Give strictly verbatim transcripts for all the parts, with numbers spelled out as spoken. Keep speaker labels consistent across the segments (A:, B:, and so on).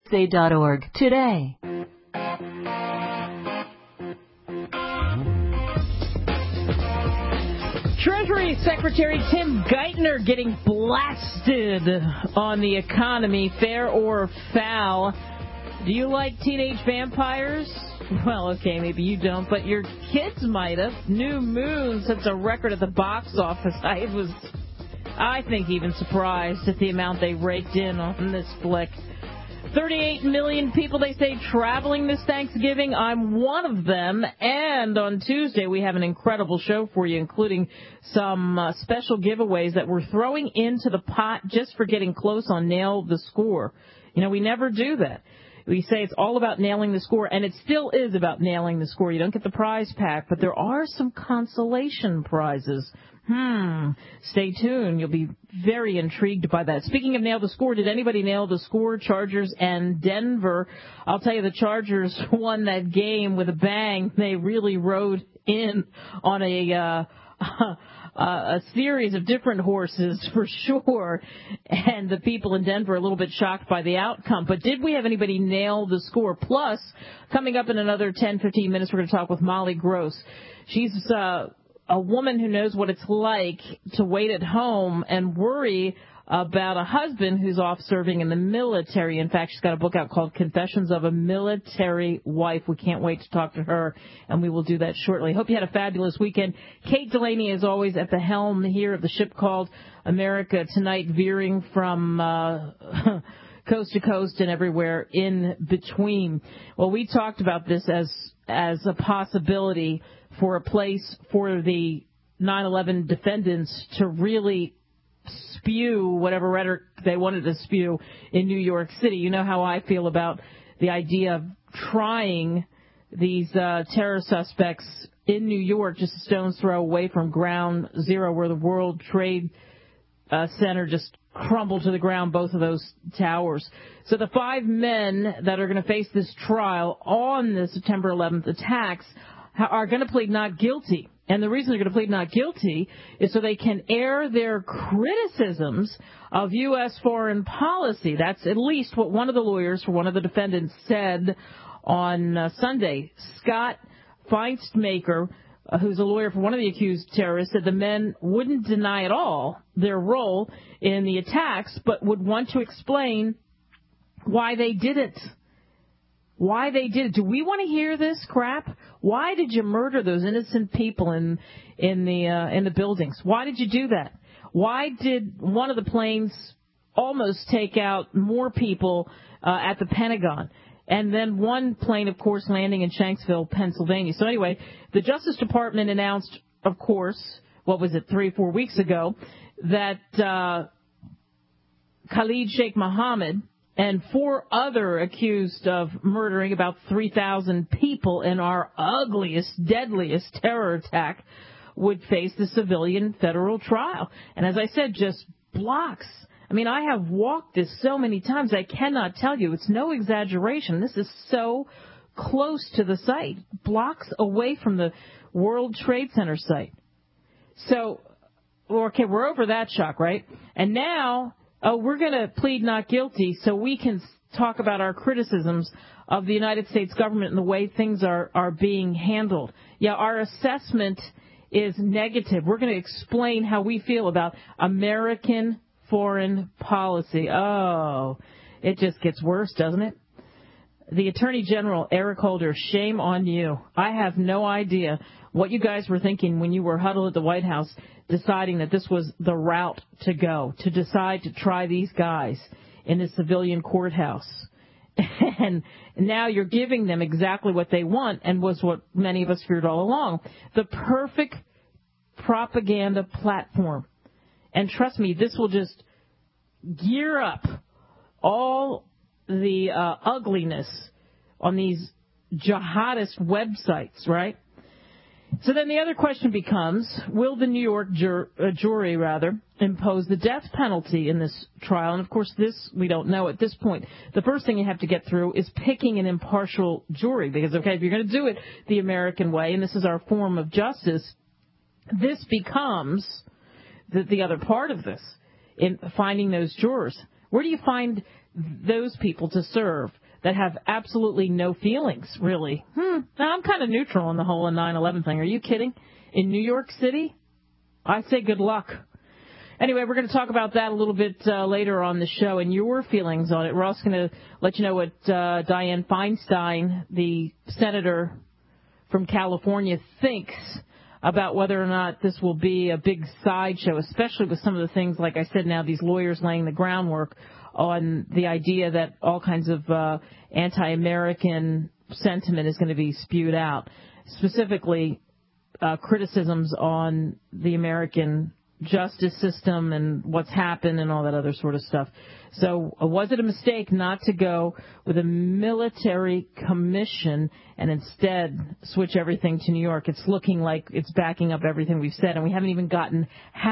A: say dot org today.
B: Treasury Secretary Tim Geithner getting blasted on the economy, fair or foul. Do you like teenage vampires? Well, okay, maybe you don't, but your kids might have. New Moon sets a record at the box office. I was, I think, even surprised at the amount they raked in on this flick. thirty-eight million people, they say, traveling this Thanksgiving. I'm one of them. And on Tuesday, we have an incredible show for you, including some uh, special giveaways that we're throwing into the pot just for getting close on Nail the Score. You know, we never do that. We say it's all about nailing the score, and it still is about nailing the score. You don't get the prize pack, but there are some consolation prizes. Hmm. Stay tuned. You'll be very intrigued by that. Speaking of nail the score, did anybody nail the score? Chargers and Denver. I'll tell you, the Chargers won that game with a bang. They really rode in on a uh, uh, a series of different horses for sure. And the people in Denver are a little bit shocked by the outcome. But did we have anybody nail the score? Plus, coming up in another ten, fifteen minutes, we're going to talk with Molly Gross. She's uh a woman who knows what it's like to wait at home and worry about a husband who's off serving in the military. In fact, she's got a book out called Confessions of a Military Wife. We can't wait to talk to her, and we will do that shortly. Hope you had a fabulous weekend. Kate Delaney is always at the helm here of the ship called America Tonight, veering from uh coast to coast and everywhere in between. Well, we talked about this as as a possibility for a place for the nine eleven defendants to really spew whatever rhetoric they wanted to spew in New York City. You know how I feel about the idea of trying these uh, terror suspects in New York just a stone's throw away from ground zero, where the World Trade uh, Center just crumbled to the ground, both of those towers. So the five men that are going to face this trial on the September eleventh attacks are going to plead not guilty. And the reason they're going to plead not guilty is so they can air their criticisms of U S foreign policy. That's at least what one of the lawyers for one of the defendants said on uh, Sunday. Scott Feinstmaker, uh, who's a lawyer for one of the accused terrorists, said the men wouldn't deny at all their role in the attacks, but would want to explain why they did it. Why they did it. Do we want to hear this crap? Why did you murder those innocent people in in the uh, in the buildings? Why did you do that? Why did one of the planes almost take out more people uh, at the Pentagon? And then one plane, of course, landing in Shanksville, Pennsylvania. So anyway, the Justice Department announced, of course, what was it, three, four weeks ago, that uh, Khalid Sheikh Mohammed and four other accused of murdering about three thousand people in our ugliest, deadliest terror attack would face the civilian federal trial. And as I said, just blocks. I mean, I have walked this so many times, I cannot tell you. It's no exaggeration. This is so close to the site, blocks away from the World Trade Center site. So, okay, we're over that shock, right? And now, oh, we're going to plead not guilty so we can talk about our criticisms of the United States government and the way things are, are being handled. Yeah, our assessment is negative. We're going to explain how we feel about American foreign policy. Oh, it just gets worse, doesn't it? The Attorney General, Eric Holder, shame on you. I have no idea what you guys were thinking when you were huddled at the White House deciding that this was the route to go, to decide to try these guys in a civilian courthouse. And now you're giving them exactly what they want, and was what many of us feared all along, the perfect propaganda platform. And trust me, this will just gear up all the uh, ugliness on these jihadist websites, right? So then the other question becomes, will the New York jur- uh, jury, rather, impose the death penalty in this trial? And, of course, this we don't know at this point. The first thing you have to get through is picking an impartial jury because, okay, if you're going to do it the American way, and this is our form of justice, this becomes the, the other part of this in finding those jurors. Where do you find those people to serve that have absolutely no feelings, really. Hmm. Now, I'm kind of neutral on the whole nine eleven thing. Are you kidding? In New York City? I say good luck. Anyway, we're going to talk about that a little bit uh, later on the show and your feelings on it. We're also going to let you know what uh, Dianne Feinstein, the senator from California, thinks about whether or not this will be a big sideshow, especially with some of the things, like I said, now these lawyers laying the groundwork on the idea that all kinds of uh, anti-American sentiment is going to be spewed out, specifically uh, criticisms on the American justice system and what's happened and all that other sort of stuff. So uh, was it a mistake not to go with a military commission and instead switch everything to New York? It's looking like it's backing up everything we've said, and we haven't even gotten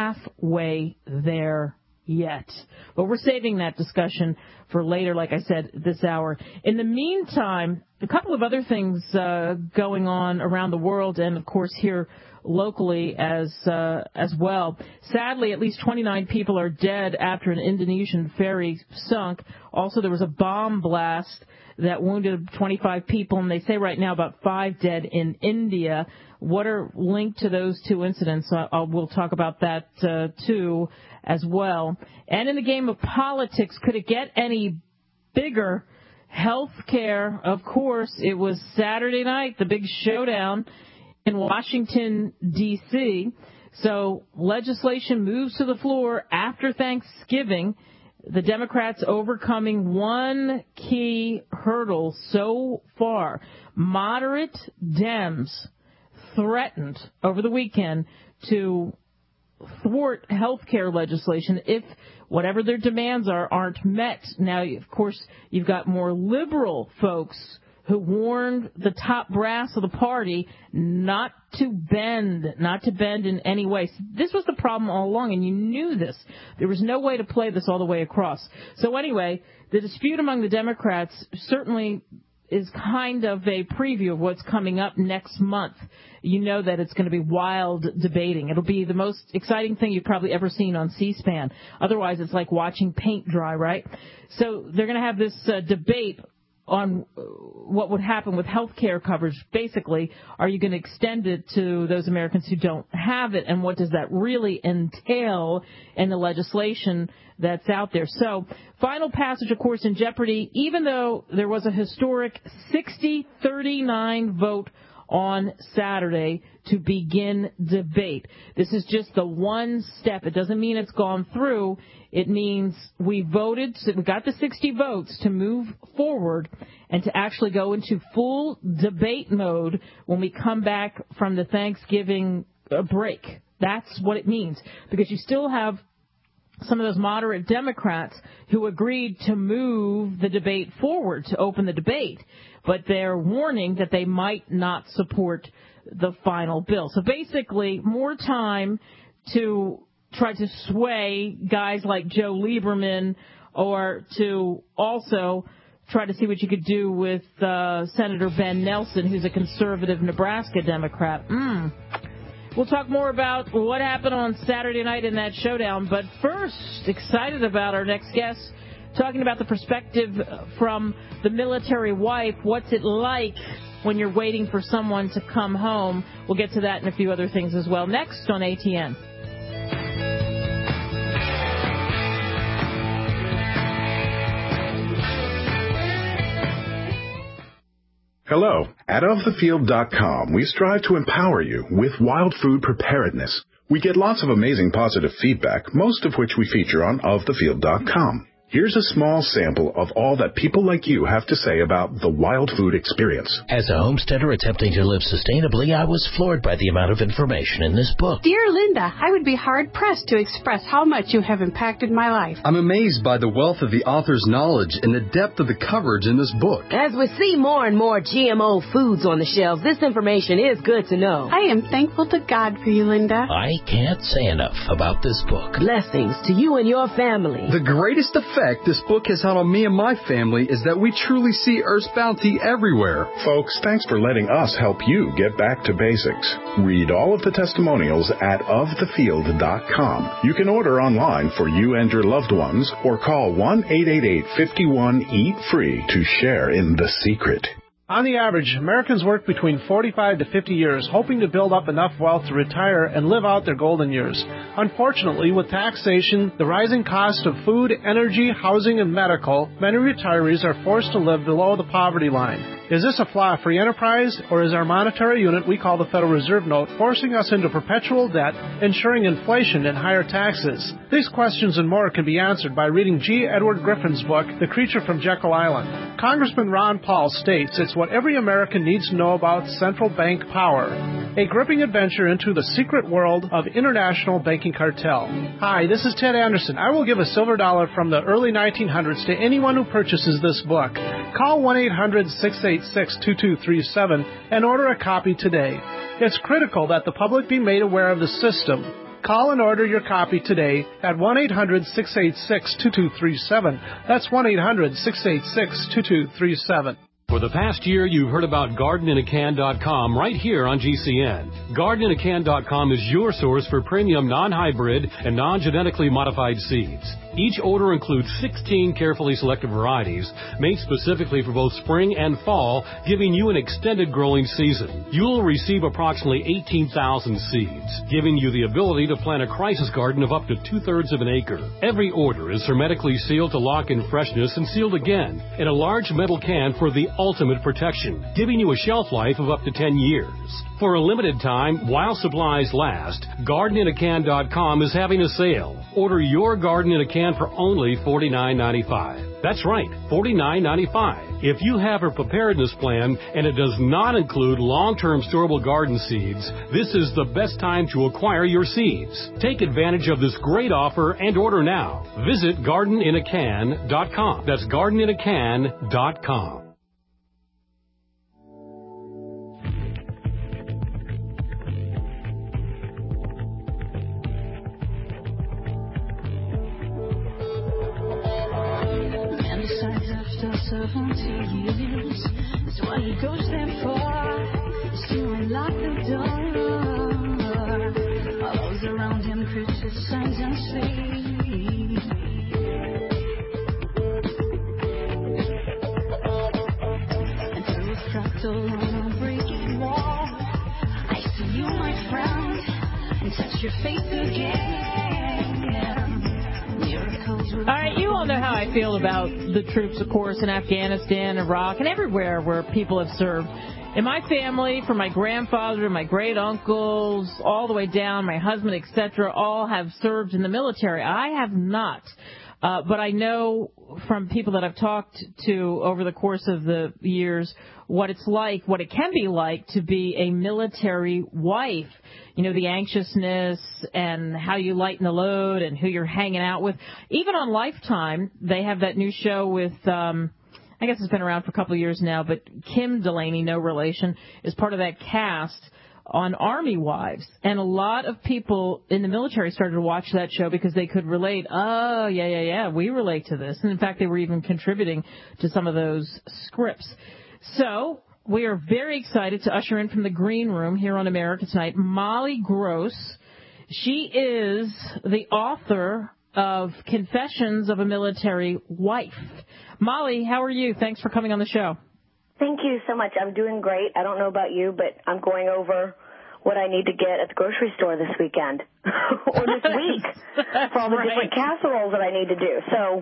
B: halfway there yet. But we're saving that discussion for later, like I said, this hour. In the meantime, a couple of other things uh, going on around the world and, of course, here locally as uh, as well. Sadly, at least twenty-nine people are dead after an Indonesian ferry sunk. Also, there was a bomb blast that wounded twenty-five people, and they say right now about five dead in India. What are linked to those two incidents? Uh, I'll, we'll talk about that, uh, too, as well. And in the game of politics, could it get any bigger? Health care, of course, it was Saturday night, the big showdown in Washington, D C So legislation moves to the floor after Thanksgiving. The Democrats overcoming one key hurdle so far. Moderate Dems threatened over the weekend to thwart health care legislation if whatever their demands are aren't met. Now, of course, you've got more liberal folks who warned the top brass of the party not to bend, not to bend in any way. This was the problem all along, and you knew this. There was no way to play this all the way across. So anyway, the dispute among the Democrats certainly is kind of a preview of what's coming up next month. You know that it's going to be wild debating. It'll be the most exciting thing you've probably ever seen on C-SPAN. Otherwise, it's like watching paint dry, right? So they're going to have this uh, debate on what would happen with health care coverage. Basically, are you going to extend it to those Americans who don't have it, and what does that really entail in the legislation that's out there? So, final passage, of course, in jeopardy, even though there was a historic sixty thirty-nine vote on Saturday to begin debate. This is just the one step. It doesn't mean it's gone through. It means we voted, so we got the sixty votes to move forward and to actually go into full debate mode when we come back from the Thanksgiving break. That's what it means, because you still have some of those moderate Democrats who agreed to move the debate forward, to open the debate, but they're warning that they might not support the final bill. So basically, more time to try to sway guys like Joe Lieberman, or to also try to see what you could do with uh, Senator Ben Nelson, who's a conservative Nebraska Democrat. Mm. We'll talk more about what happened on Saturday night in that showdown. But first, excited about our next guest, talking about the perspective from the military wife. What's it like when you're waiting for someone to come home? We'll get to that and a few other things as well next on A T N.
C: Hello. At of the field dot com, we strive to empower you with wild food preparedness. We get lots of amazing positive feedback, most of which we feature on of the field dot com. Here's a small sample of all that people like you have to say about the wild food experience.
D: As a homesteader attempting to live sustainably, I was floored by the amount of information in this book.
E: Dear Linda, I would be hard-pressed to express how much you have impacted my life.
F: I'm amazed by the wealth of the author's knowledge and the depth of the coverage in this book.
G: As we see more and more G M O foods on the shelves, this information is good to know.
E: I am thankful to God for you, Linda.
D: I can't say enough about this book.
G: Blessings to you and your family.
F: The greatest effect effect this book has had on me and my family is that we truly see Earth's bounty everywhere.
C: Folks, thanks for letting us help you get back to basics. Read all of the testimonials at of the field dot com. You can order online for you and your loved ones or call one eight eight eight, five one, eat free to share in the secret.
H: On the average, Americans work between forty-five to fifty years, hoping to build up enough wealth to retire and live out their golden years. Unfortunately, with taxation, the rising cost of food, energy, housing, and medical, many retirees are forced to live below the poverty line. Is this a flaw-free enterprise, or is our monetary unit we call the Federal Reserve Note forcing us into perpetual debt, ensuring inflation and higher taxes? These questions and more can be answered by reading G. Edward Griffin's book, The Creature from Jekyll Island. Congressman Ron Paul states it's what every American needs to know about central bank power, a gripping adventure into the secret world of international banking cartel. Hi, this is Ted Anderson. I will give a silver dollar from the early nineteen hundreds to anyone who purchases this book. Call one eight hundred, six eight six, two two three seven and order a copy today. It's critical that the public be made aware of the system. Call and order your copy today at one eight hundred, six eight six, two two three seven. That's one eight hundred, six eight six, two two three seven.
I: For the past year, you've heard about garden in a can dot com right here on G C N. garden in a can dot com is your source for premium non-hybrid and non-genetically modified seeds. Each order includes sixteen carefully selected varieties made specifically for both spring and fall, giving you an extended growing season. You'll receive approximately eighteen thousand seeds, giving you the ability to plant a crisis garden of up to two-thirds of an acre. Every order is hermetically sealed to lock in freshness and sealed again in a large metal can for the ultimate protection, giving you a shelf life of up to ten years. For a limited time, while supplies last, garden in a can dot com is having a sale. Order your garden in a can for only forty-nine ninety-five. That's right, forty-nine ninety-five. If you have a preparedness plan and it does not include long-term storable garden seeds, this is the best time to acquire your seeds. Take advantage of this great offer and order now. Visit garden in a can dot com. That's garden in a can dot com.
J: seventy years, that's what he goes there for, is to unlock the door. All those around him criticize and say, and through a fractal on a breaking wall, I see you, my friend, and touch your face again.
B: All right, you all know how I feel about the troops, of course, in Afghanistan, Iraq, and everywhere where people have served. In my family, from my grandfather to my great-uncles, all the way down, my husband, et cetera, all have served in the military. I have not. Uh, but I know from people that I've talked to over the course of the years what it's like, what it can be like to be a military wife. You know, the anxiousness and how you lighten the load and who you're hanging out with. Even on Lifetime, they have that new show with, um, I guess it's been around for a couple of years now, but Kim Delaney, no relation, is part of that cast on Army wives. And a lot of people in the military started to watch that show because they could relate. Oh, yeah, yeah, yeah, we relate to this. And, in fact, they were even contributing to some of those scripts. So we are very excited to usher in from the green room here on America Tonight, Molly Gross. She is the author of Confessions of a Military Wife. Molly, how are you? Thanks for coming on the show.
K: Thank you so much. I'm doing great. I don't know about you, but I'm going over what I need to get at the grocery store this weekend or this week for all the right. different casseroles that I need to do. So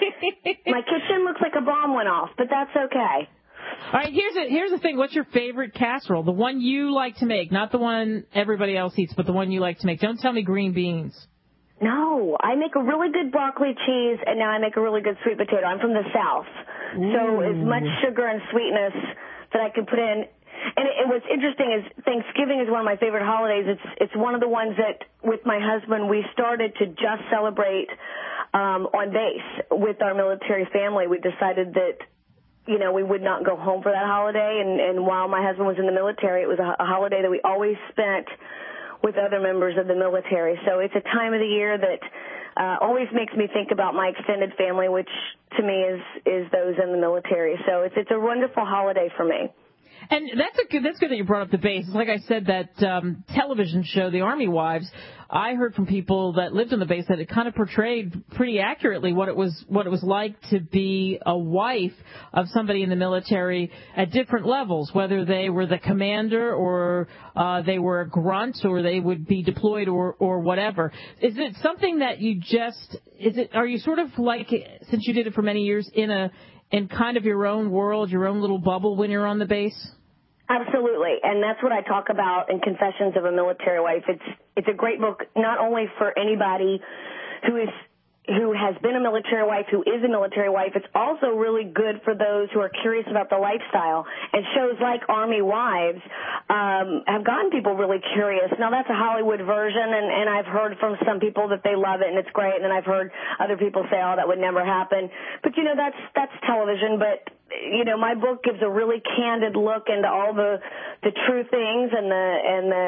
K: my kitchen looks like a bomb went off, but that's okay.
B: All right, here's a, here's the thing. What's your favorite casserole? The one you like to make, not the one everybody else eats, but the one you like to make. Don't tell me green beans.
K: No, I make a really good broccoli cheese, and now I make a really good sweet potato. I'm from the South, Ooh. So as much sugar and sweetness that I can put in. And, it, and what's interesting is Thanksgiving is one of my favorite holidays. It's it's one of the ones that, with my husband, we started to just celebrate um, on base with our military family. We decided that, you know, we would not go home for that holiday. And, and while my husband was in the military, it was a, a holiday that we always spent with other members of the military. So it's a time of the year that uh, always makes me think about my extended family, which to me is, is those in the military. So it's, it's a wonderful holiday for me.
B: And that's a good, that's good that you brought up the base. Like I said, that um, television show, The Army Wives, I heard from people that lived on the base that it kind of portrayed pretty accurately what it was what it was like to be a wife of somebody in the military at different levels, whether they were the commander or uh, they were a grunt or they would be deployed or, or whatever. Is it something that you just is it? Are you sort of like, since you did it for many years, in a in kind of your own world, your own little bubble when you're on the base?
K: Absolutely, and that's what I talk about in Confessions of a Military Wife. It's it's a great book not only for anybody who is who has been a military wife, who is a military wife. It's also really good for those who are curious about the lifestyle. And shows like Army Wives um, have gotten people really curious. Now, that's a Hollywood version, and, and I've heard from some people that they love it and it's great, and then I've heard other people say, oh, that would never happen. But, you know, that's that's television, but you know, my book gives a really candid look into all the the true things and the and the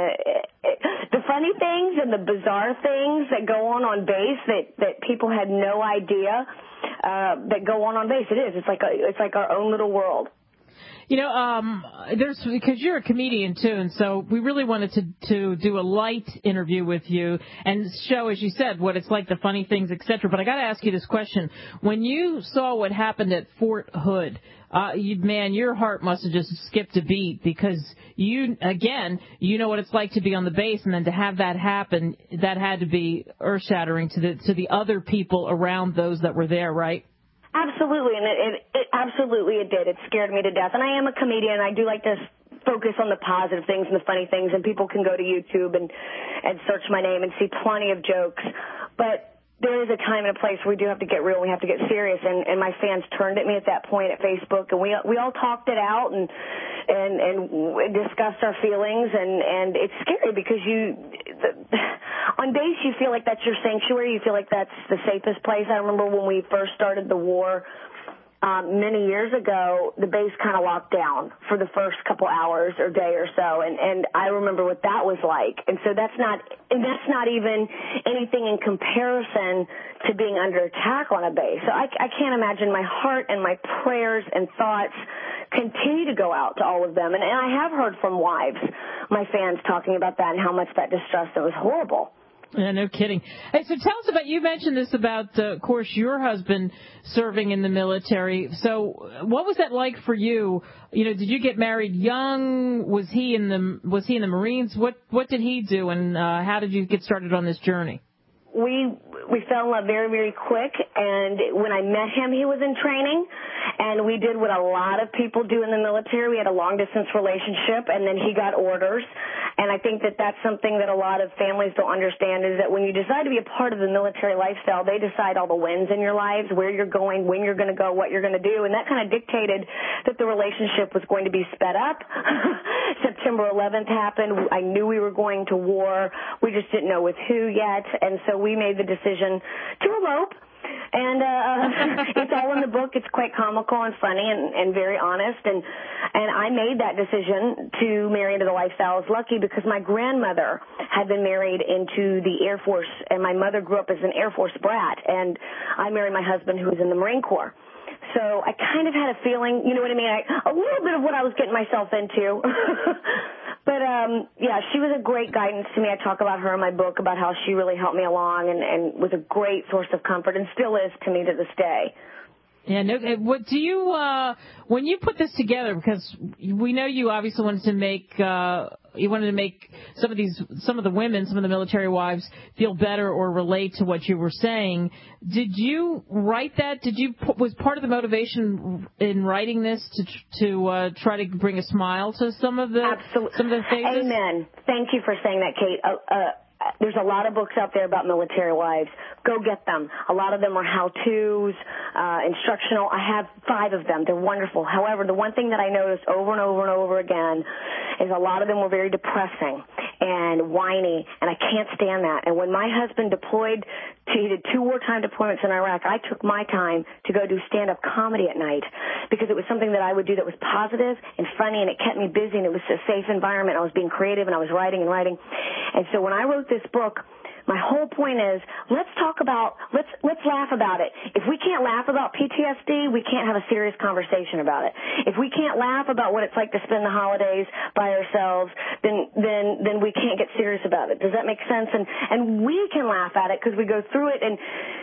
K: the funny things and the bizarre things that go on on base that that people had no idea uh, that go on on base. It is. It's like a, it's like our own little world.
B: You know, um, there's because you're a comedian too, and so we really wanted to to do a light interview with you and show, as you said, what it's like, the funny things, et cetera. But I got to ask you this question: when you saw what happened at Fort Hood, uh, you, man, your heart must have just skipped a beat, because you, again, you know what it's like to be on the base, and then to have that happen, that had to be earth-shattering to the to the other people around those that were there, right?
K: Absolutely, and it, it, it absolutely it did. It scared me to death. And I am a comedian, and I do like to focus on the positive things and the funny things, and people can go to YouTube and, and search my name and see plenty of jokes. But there is a time and a place where we do have to get real, we have to get serious, and, and my fans turned at me at that point at Facebook, and we we all talked it out and and and discussed our feelings, and and it's scary because you the, on base you feel like that's your sanctuary, you feel like that's the safest place. I remember when we first started the war Um, many years ago, the base kind of locked down for the first couple hours or day or so, and, and I remember what that was like. And so that's not and that's not even anything in comparison to being under attack on a base. So I, I can't imagine. My heart and my prayers and thoughts continue to go out to all of them. And, and I have heard from wives, my fans, talking about that and how much that distressed them. It was horrible.
B: Yeah, no kidding. Hey, so tell us about, you mentioned this about, uh, of course, your husband serving in the military. So what was that like for you? You know, did you get married young? Was he in the was he in the Marines? What what did he do, and uh, how did you get started on this journey?
K: We we fell in love very, very quick, and when I met him, he was in training, and we did what a lot of people do in the military. We had a long-distance relationship, and then he got orders, and I think that that's something that a lot of families don't understand, is that when you decide to be a part of the military lifestyle, they decide all the wins in your lives, where you're going, when you're going to go, what you're going to do, and that kind of dictated that the relationship was going to be sped up. September eleventh happened. I knew we were going to war. We just didn't know with who yet, and so we made the decision to elope. And uh, it's all in the book. It's quite comical and funny and, and very honest. And and I made that decision to marry into the lifestyle. I was lucky because my grandmother had been married into the Air Force, and my mother grew up as an Air Force brat. And I married my husband, who was in the Marine Corps. So I kind of had a feeling, you know what I mean, I, a little bit of what I was getting myself into. But, um, yeah, she was a great guidance to me. I talk about her in my book, about how she really helped me along and, and was a great source of comfort, and still is to me to this day.
B: Yeah, no, what do you, uh, when you put this together, because we know you obviously wanted to make, uh, you wanted to make some of these, some of the women, some of the military wives feel better or relate to what you were saying. Did you write that? Did you, was part of the motivation in writing this to, to, uh, try to bring a smile to some of the,
K: Absolutely.
B: some of the faces?
K: Amen. Thank you for saying that, Kate. Uh, uh, There's a lot of books out there about military wives. Go get them. A lot of them are how-tos, uh, instructional. I have five of them. They're wonderful. However, the one thing that I noticed over and over and over again is a lot of them were very depressing and whiny, and I can't stand that. And when my husband deployed, to, he did two wartime deployments in Iraq, I took my time to go do stand-up comedy at night because it was something that I would do that was positive and funny, and it kept me busy, and it was a safe environment. I was being creative, and I was writing and writing. And so when I wrote this book, my whole point is, let's talk about, let's let's laugh about it. If we can't laugh about P T S D, we can't have a serious conversation about it. If we can't laugh about what it's like to spend the holidays by ourselves, then then then we can't get serious about it. Does that make sense? And and we can laugh at it because we go through it. And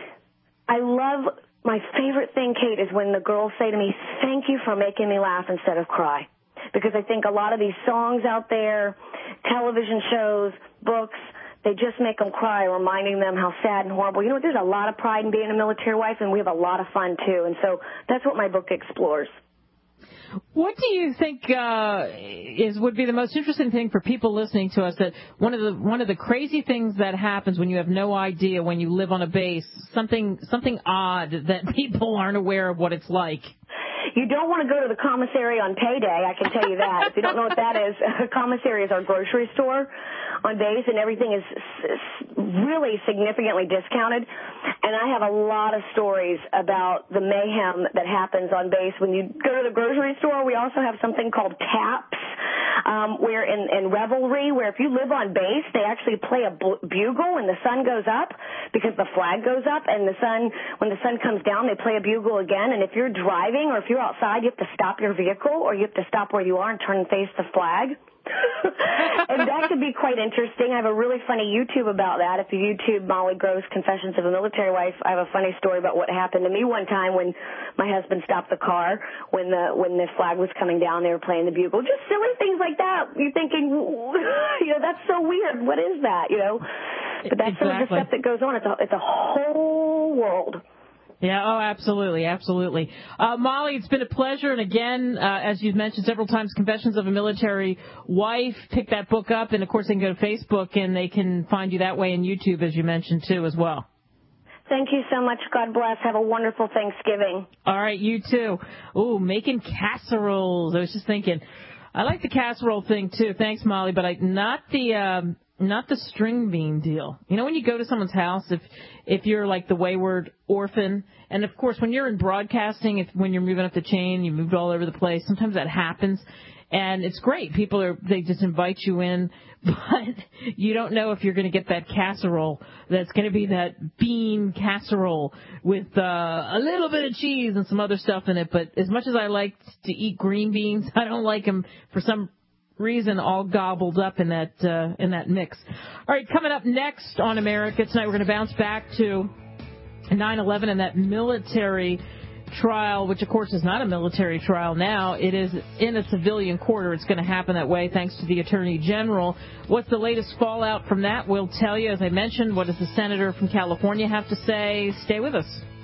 K: I love, my favorite thing, Kate, is when the girls say to me, thank you for making me laugh instead of cry. Because I think a lot of these songs out there, television shows, books, they just make them cry, reminding them how sad and horrible. You know, there's a lot of pride in being a military wife, and we have a lot of fun, too. And so that's what my book explores.
B: What do you think uh, is would be the most interesting thing for people listening to us? That one of the one of the crazy things that happens when you have no idea when you live on a base, something something odd that people aren't aware of what it's like.
K: You don't want to go to the commissary on payday, I can tell you that. If you don't know what that is, a commissary is our grocery store on base, and everything is really significantly discounted. And I have a lot of stories about the mayhem that happens on base. When you go to the grocery store, we also have something called taps, um, where in, in revelry, where if you live on base, they actually play a bugle when the sun goes up, because the flag goes up, and the sun, when the sun comes down, they play a bugle again. And if you're driving or if you're outside, you have to stop your vehicle, or you have to stop where you are and turn and face the flag. And that could be quite interesting. I have a really funny YouTube about that. If you YouTube Molly Gross, Confessions of a Military Wife, I have a funny story about what happened to me one time when my husband stopped the car when the when the flag was coming down. They were playing the bugle. Just silly things like that. You're thinking, you know, that's so weird. What is that? You know, but that's
B: exactly.
K: some of the stuff that goes on. It's a, it's a whole world.
B: Yeah, oh, absolutely, absolutely. Uh, Molly, it's been a pleasure. And again, uh, as you've mentioned several times, Confessions of a Military Wife, pick that book up. And, of course, they can go to Facebook, and they can find you that way in YouTube, as you mentioned, too, as well.
K: Thank you so much. God bless. Have a wonderful Thanksgiving.
B: All right, you too. Ooh, making casseroles. I was just thinking, I like the casserole thing, too. Thanks, Molly, but I, not the... Um, Not the string bean deal. You know, when you go to someone's house, if if you're like the wayward orphan, and of course when you're in broadcasting, if when you're moving up the chain, you moved all over the place, sometimes that happens. And it's great. People are, they just invite you in, but you don't know if you're going to get that casserole that's going to be that bean casserole with uh, a little bit of cheese and some other stuff in it. But as much as I like to eat green beans, I don't like them for some reason all gobbled up in that uh, in that mix. All right, coming up next on America Tonight, we're going to bounce back to nine eleven and that military trial, which of course is not a military trial now. It is in a civilian court, or it's going to happen that way thanks to the Attorney General. What's the latest fallout from that? We'll tell you. As I mentioned, what does the senator from California have to say? Stay with us.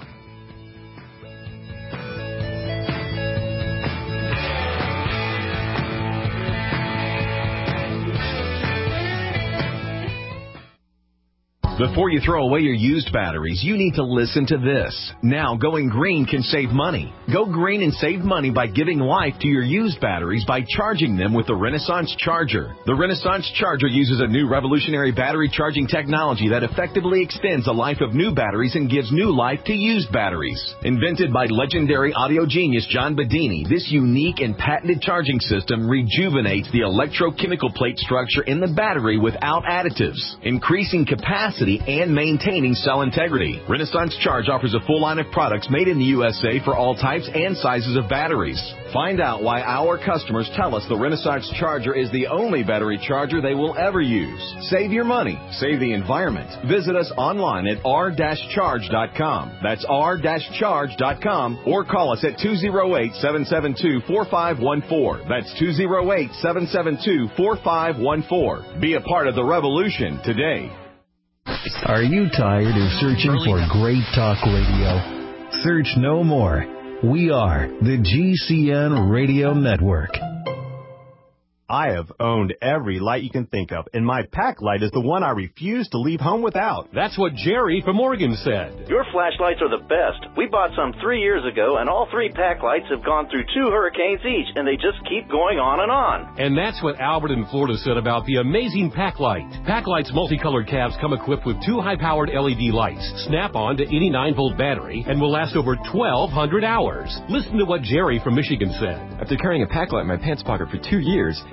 L: Before you throw away your used batteries, you need to listen to this. Now, going green can save money. Go green and save money by giving life to your used batteries by charging them with the Renaissance Charger. The Renaissance Charger uses a new revolutionary battery charging technology that effectively extends the life of new batteries and gives new life to used batteries. Invented by legendary audio genius John Bedini, this unique and patented charging system rejuvenates the electrochemical plate structure in the battery without additives, increasing capacity and maintaining cell integrity. Renaissance Charge offers a full line of products made in the U S A for all types and sizes of batteries. Find out why our customers tell us the Renaissance Charger is the only battery charger they will ever use. Save your money. Save the environment. Visit us online at r dash charge dot com. That's r dash charge dot com, or call us at two oh eight, seven seven two, four five one four. That's two oh eight, seven seven two, four five one four. Be a part of the revolution today.
M: Are you tired of searching for great talk radio? Search no more. We are the G C N Radio Network.
N: I have owned every light you can think of, and my pack light is the one I refuse to leave home without.
I: That's what Jerry from Oregon said.
O: Your flashlights are the best. We bought some three years ago, and all three pack lights have gone through two hurricanes each, and they just keep going on and on.
I: And that's what Albert in Florida said about the amazing pack light. Pack light's multicolored cabs come equipped with two high-powered L E D lights, snap on to any nine volt battery, and will last over twelve hundred hours. Listen to what Jerry from Michigan said.
P: After carrying a pack light in my pants pocket for two years,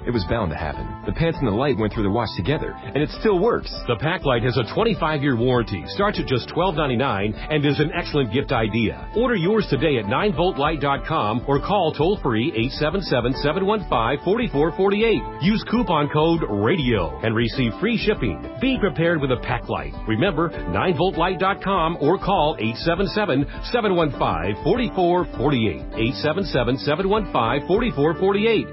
P: It was bound to happen. The pants and the light went through the wash together, and it still works.
I: The Pack Light has a twenty-five year warranty, starts at just twelve ninety-nine, and is an excellent gift idea. Order yours today at nine volt light dot com or call toll-free eight seven seven, seven one five, four four four eight. Use coupon code RADIO and receive free shipping. Be prepared with a Pack Light. Remember, nine volt light dot com or call eight seven seven, seven one five, four four four eight. eight seven seven, seven one five, four four four eight.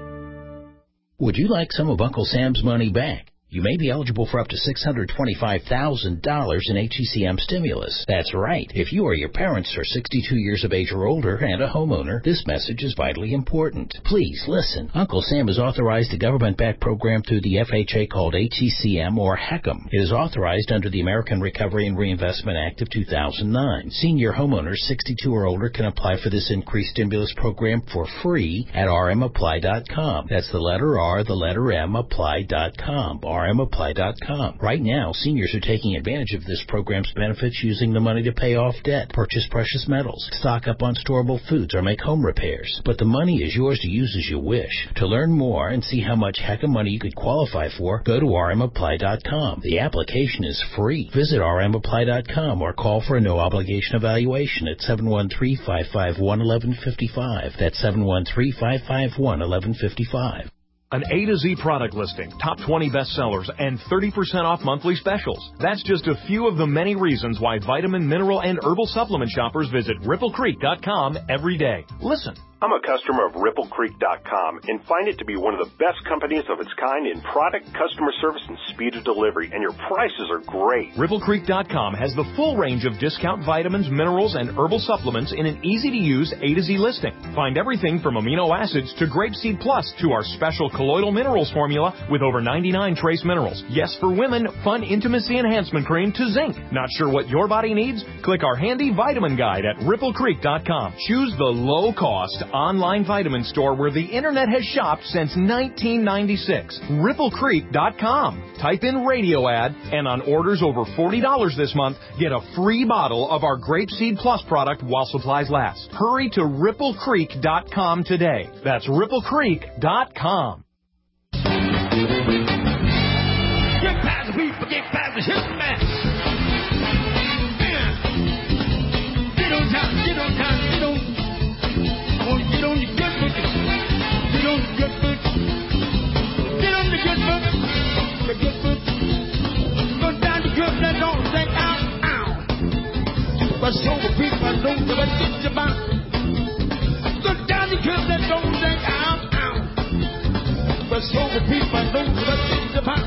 D: Would you like some of Uncle Sam's money back? You may be eligible for up to six hundred twenty-five thousand dollars in H E C M stimulus. That's right. If you or your parents are sixty-two years of age or older and a homeowner, this message is vitally important. Please listen. Uncle Sam has authorized a government-backed program through the F H A called H E C M or HECM. It is authorized under the American Recovery and Reinvestment Act of two thousand nine. Senior homeowners sixty-two or older can apply for this increased stimulus program for free at r m apply dot com. That's the letter R, the letter M, apply dot com. r m apply dot com. Right now, seniors are taking advantage of this program's benefits using the money to pay off debt, purchase precious metals, stock up on storable foods, or make home repairs. But the money is yours to use as you wish. To learn more and see how much heck of money you could qualify for, go to r m apply dot com. The application is free. Visit r m apply dot com or call for a no-obligation evaluation at seven one three, five five one, one one five five. That's seven one three, five five one, one one five five.
Q: An A to Z product listing, top twenty bestsellers, and thirty percent off monthly specials. That's just a few of the many reasons why vitamin, mineral, and herbal supplement shoppers visit ripple creek dot com every day. Listen.
R: I'm a customer of ripple creek dot com and find it to be one of the best companies of its kind in product, customer service, and speed of delivery, and your prices are great.
Q: ripple creek dot com has the full range of discount vitamins, minerals, and herbal supplements in an easy-to-use A to Z listing. Find everything from amino acids to Grapeseed Plus to our special colloidal minerals formula with over ninety-nine trace minerals. Yes, for women, fun intimacy enhancement cream to zinc. Not sure what your body needs? Click our handy vitamin guide at ripple creek dot com. Choose the low-cost online vitamin store where the internet has shopped since nineteen ninety-six. ripple creek dot com. Type in radio ad, and on orders over forty dollars this month, get a free bottle of our Grapeseed Plus product while supplies last. Hurry to ripple creek dot com today. That's ripple creek dot com.
J: Get past the people, get past the shit, man. Get on time, get on time, get on. I want to get on your good foot. Get on the good foot. Get on the good foot. The good foot. Go down the good foot, don't say ow, ow. But sober people I know that I get you about. Go down the good foot, don't say ow, ow. But sober people I know that I get you about.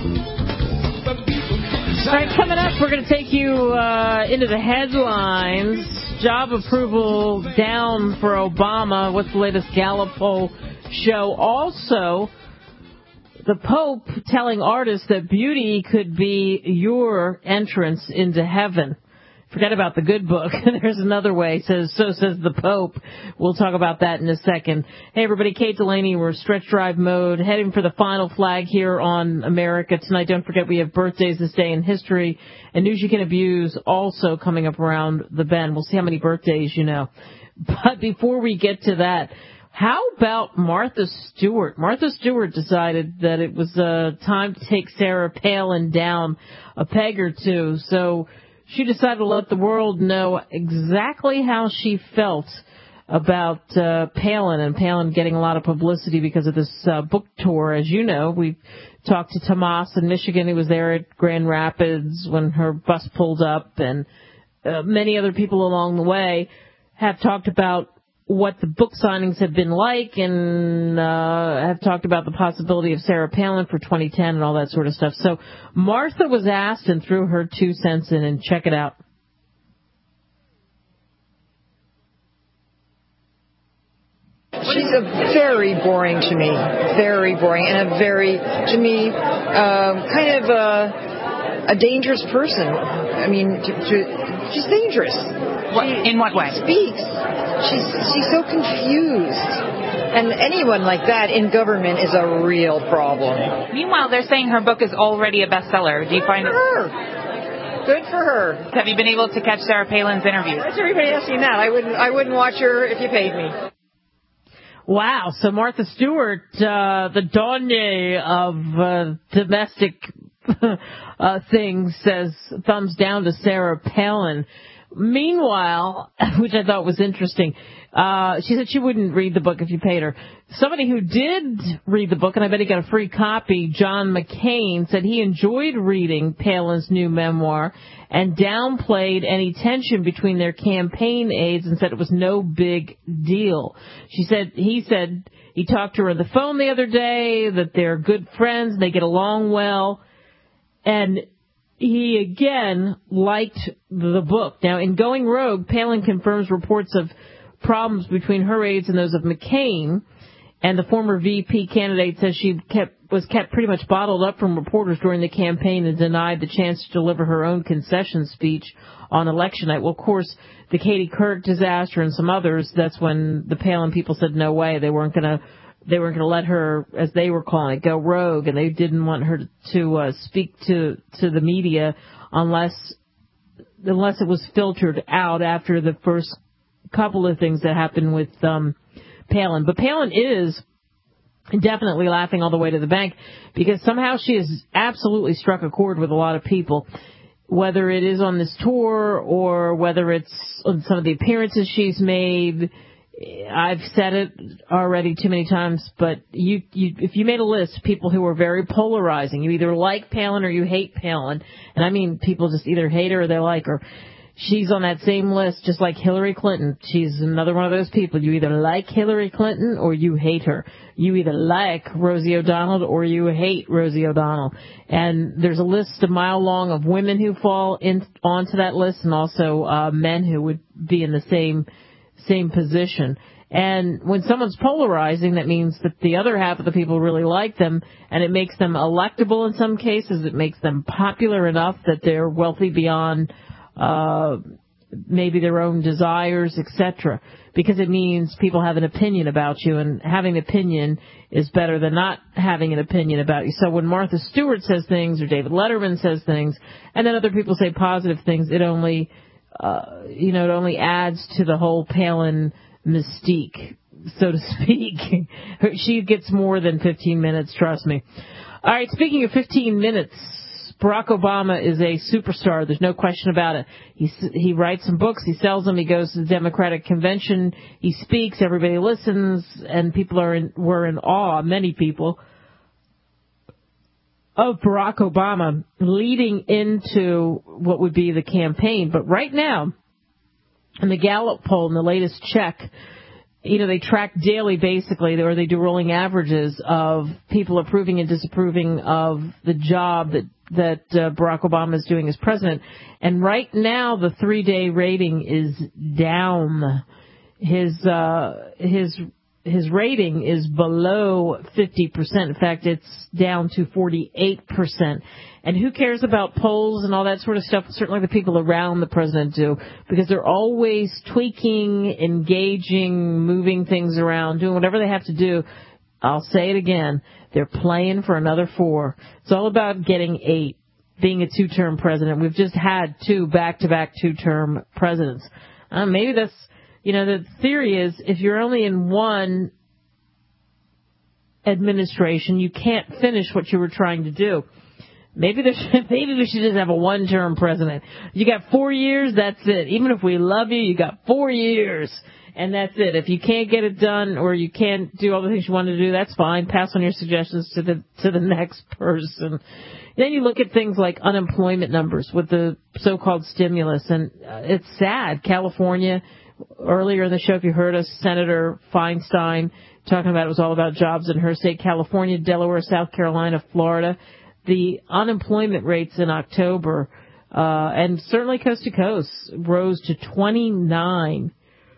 B: All right, coming up, we're going to take you uh, into the headlines. Job approval down for Obama. What's the latest Gallup poll show? Also, the Pope telling artists that beauty could be your entrance into heaven. Forget about the good book. There's another way. Says so says the Pope. We'll talk about that in a second. Hey, everybody. Kate Delaney. We're stretch drive mode, heading for the final flag here on America tonight. Don't forget we have birthdays this day in history and news you can abuse also coming up around the bend. We'll see how many birthdays you know. But before we get to that, how about Martha Stewart? Martha Stewart decided that it was uh, time to take Sarah Palin down a peg or two. So she decided to let the world know exactly how she felt about uh, Palin and Palin getting a lot of publicity because of this uh, book tour. As you know, we've talked to Tomas in Michigan, who was there at Grand Rapids when her bus pulled up, and uh, many other people along the way have talked about what the book signings have been like and uh, have talked about the possibility of Sarah Palin for twenty ten and all that sort of stuff. So Martha was asked and threw her two cents in, and check it out.
S: She's a very boring to me, very boring, and a very, to me, um, kind of a, a dangerous person. I mean, to, to, she's dangerous.
T: What, in what way?
S: She speaks. She's she's so confused. And anyone like that in government is a real problem.
T: Meanwhile, they're saying her book is already a bestseller. Do you find
S: Good for her. Good for her.
T: Have you been able to catch Sarah Palin's interviews?
S: Why is everybody asking that? I wouldn't I wouldn't watch her if you paid me.
B: Wow. So Martha Stewart, uh, the Donye of uh, domestic uh, things, says thumbs down to Sarah Palin. Meanwhile, which I thought was interesting, uh, she said she wouldn't read the book if you paid her. Somebody who did read the book, and I bet he got a free copy, John McCain, said he enjoyed reading Palin's new memoir and downplayed any tension between their campaign aides and said it was no big deal. She said, he said he talked to her on the phone the other day, that they're good friends, and they get along well, and he again liked the book. Now, in Going Rogue, Palin confirms reports of problems between her aides and those of McCain, and the former V P candidate says she kept was kept pretty much bottled up from reporters during the campaign and denied the chance to deliver her own concession speech on election night. Well, of course, the Katie Couric disaster and some others, that's when the Palin people said no way. They weren't going to they weren't going to let her, as they were calling it, go rogue, and they didn't want her to uh, speak to to the media unless unless it was filtered out after the first couple of things that happened with um, Palin. But Palin is definitely laughing all the way to the bank because somehow she has absolutely struck a chord with a lot of people, whether it is on this tour or whether it's on some of the appearances she's made. I've said it already too many times, but you, you, if you made a list of people who are very polarizing, you either like Palin or you hate Palin, and I mean people just either hate her or they like her. She's on that same list, just like Hillary Clinton. She's another one of those people. You either like Hillary Clinton or you hate her. You either like Rosie O'Donnell or you hate Rosie O'Donnell. And there's a list a mile long of women who fall in onto that list, and also uh, men who would be in the same same position. And when someone's polarizing, that means that the other half of the people really like them, and it makes them electable in some cases. It makes them popular enough that they're wealthy beyond uh maybe their own desires, et cetera, because it means people have an opinion about you, and having an opinion is better than not having an opinion about you. So when Martha Stewart says things or David Letterman says things, and then other people say positive things, it only, uh, you know, it only adds to the whole Palin mystique, so to speak. She gets more than fifteen minutes, trust me. All right, speaking of fifteen minutes, Barack Obama is a superstar. There's no question about it. He he writes some books. He sells them. He goes to the Democratic convention. He speaks. Everybody listens, and people are in, were in awe. Many people of Barack Obama leading into what would be the campaign. But right now, in the Gallup poll, in the latest check, you know, they track daily, basically, or they do rolling averages of people approving and disapproving of the job that that uh, Barack Obama is doing as president. And right now, the three-day rating is down. His uh, his his rating is below fifty percent. In fact, it's down to forty-eight percent. And who cares about polls and all that sort of stuff? Certainly the people around the president do, because they're always tweaking, engaging, moving things around, doing whatever they have to do. I'll say it again. They're playing for another four. It's all about getting eight, being a two-term president. We've just had two back-to-back two-term presidents. Uh, maybe that's, you know, the theory is if you're only in one administration, you can't finish what you were trying to do. Maybe there should, maybe we should just have a one-term president. You got four years, that's it. Even if we love you, you got four years, and that's it. If you can't get it done or you can't do all the things you want to do, that's fine. Pass on your suggestions to the to the next person. Then you look at things like unemployment numbers with the so-called stimulus, and uh, it's sad. California, earlier in the show, if you heard us, Senator Feinstein talking about it was all about jobs in her state, California, Delaware, South Carolina, Florida. The unemployment rates in October, uh, and certainly coast to coast, rose to twenty-nine,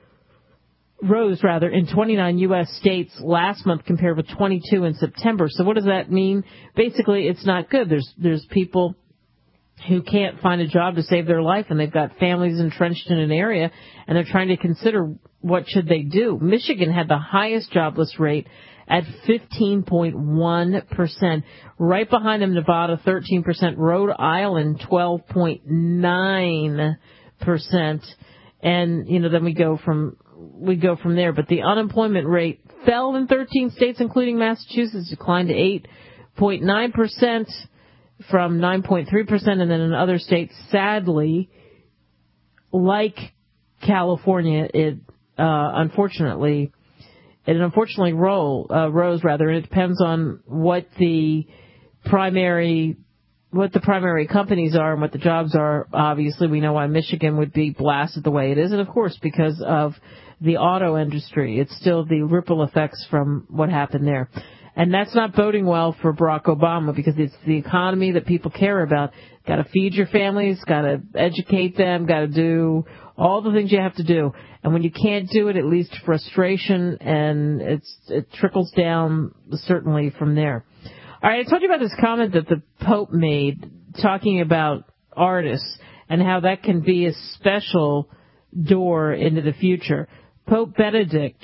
B: rose rather, in twenty-nine U S states last month compared with twenty-two in September. So what does that mean? Basically, it's not good. There's, there's people who can't find a job to save their life, and they've got families entrenched in an area, and they're trying to consider what should they do. Michigan had the highest jobless rate at fifteen point one percent. Right behind them, Nevada, thirteen percent. Rhode Island, twelve point nine percent. And, you know, then we go from, we go from there. But the unemployment rate fell in thirteen states, including Massachusetts, declined to eight point nine percent from nine point three percent, and then in other states, sadly, like California, it uh, unfortunately, it unfortunately roll, uh, rose rather, and it depends on what the primary what the primary companies are and what the jobs are. Obviously, we know why Michigan would be blasted the way it is, and of course, because of the auto industry. It's still the ripple effects from what happened there. And that's not boding well for Barack Obama, because it's the economy that people care about. Got to feed your families, got to educate them, got to do all the things you have to do. And when you can't do it, it leads to frustration, and it's, it trickles down certainly from there. All right, I told you about this comment that the Pope made talking about artists and how that can be a special door into the future. Pope Benedict,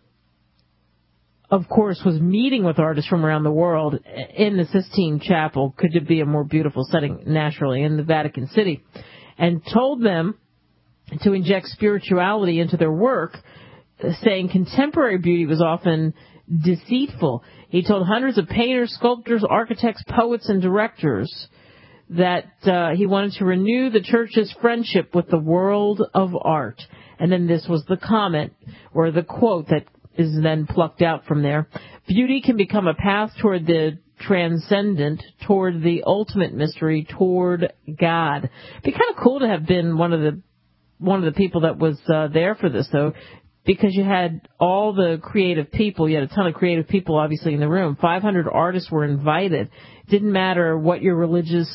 B: of course, was meeting with artists from around the world in the Sistine Chapel. Could it be a more beautiful setting, naturally, in the Vatican City, and told them to inject spirituality into their work, saying contemporary beauty was often deceitful. He told hundreds of painters, sculptors, architects, poets, and directors that uh, he wanted to renew the church's friendship with the world of art. And then this was the comment, or the quote that is then plucked out from there. Beauty can become a path toward the transcendent, toward the ultimate mystery, toward God. It'd be kind of cool to have been one of the one of the people that was uh, there for this, though, because you had all the creative people. You had a ton of creative people, obviously, in the room. five hundred artists were invited. It didn't matter what your religious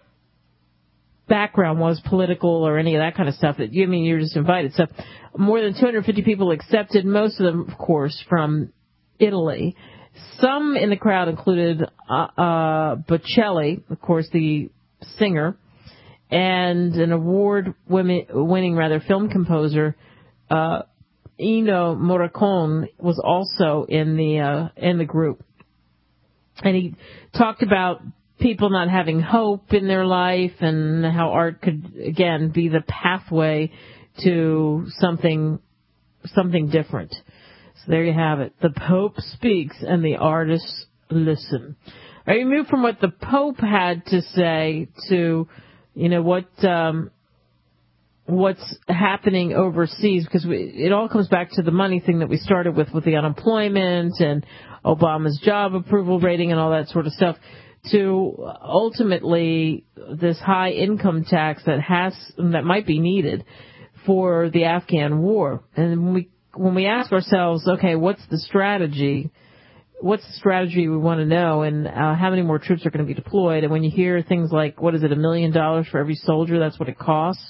B: background was, political or any of that kind of stuff. I mean, you're just invited. So more than two hundred fifty people accepted, most of them, of course, from Italy. Some in the crowd included uh, uh, Bocelli, of course, the singer, and an award-winning, rather, film composer, uh, Ennio Morricone, was also in the uh, in the group. And he talked about people not having hope in their life and how art could, again, be the pathway to something something different. So there you have it. The Pope speaks and the artists listen. All right, we move from what the Pope had to say to, you know, what um, what's happening overseas, because we, it all comes back to the money thing that we started with, with the unemployment and Obama's job approval rating and all that sort of stuff, to ultimately this high income tax that has that might be needed for the Afghan war. And when we when we ask ourselves, okay, what's the strategy? What's the strategy we want to know, and uh, how many more troops are going to be deployed? And when you hear things like, what is it, a million dollars for every soldier? That's what it costs.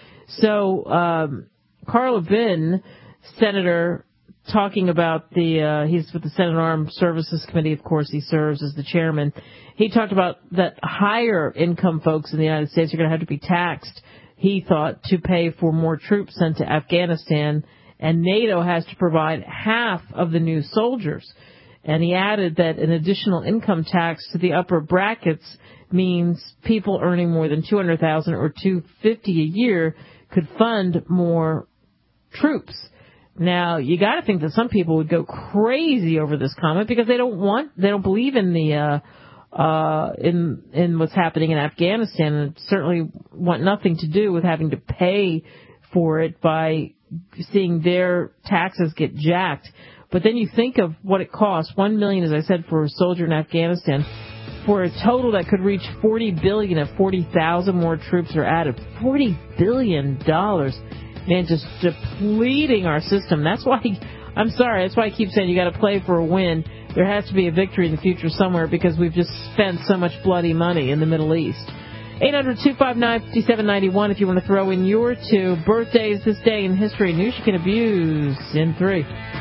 B: So um, Carl Levin, Senator, talking about the, uh, he's with the Senate Armed Services Committee, of course, he serves as the chairman. He talked about that higher income folks in the United States are going to have to be taxed, he thought, to pay for more troops sent to Afghanistan, and NATO has to provide half of the new soldiers. And he added that an additional income tax to the upper brackets means people earning more than two hundred thousand dollars or two hundred fifty thousand dollars a year could fund more troops. Now, you got to think that some people would go crazy over this comment because they don't want, they don't believe in the uh, uh, in in what's happening in Afghanistan, and certainly want nothing to do with having to pay for it by seeing their taxes get jacked. But then you think of what it costs, one million dollars, as I said, for a soldier in Afghanistan, for a total that could reach forty billion dollars if forty thousand more troops are added. forty billion dollars. Man, just depleting our system. That's why, I'm sorry, that's why I keep saying you got to play for a win. There has to be a victory in the future somewhere because we've just spent so much bloody money in the Middle East. eight hundred, two five nine, five seven nine one if you want to throw in your two birthdays this day in history. News you can abuse in three.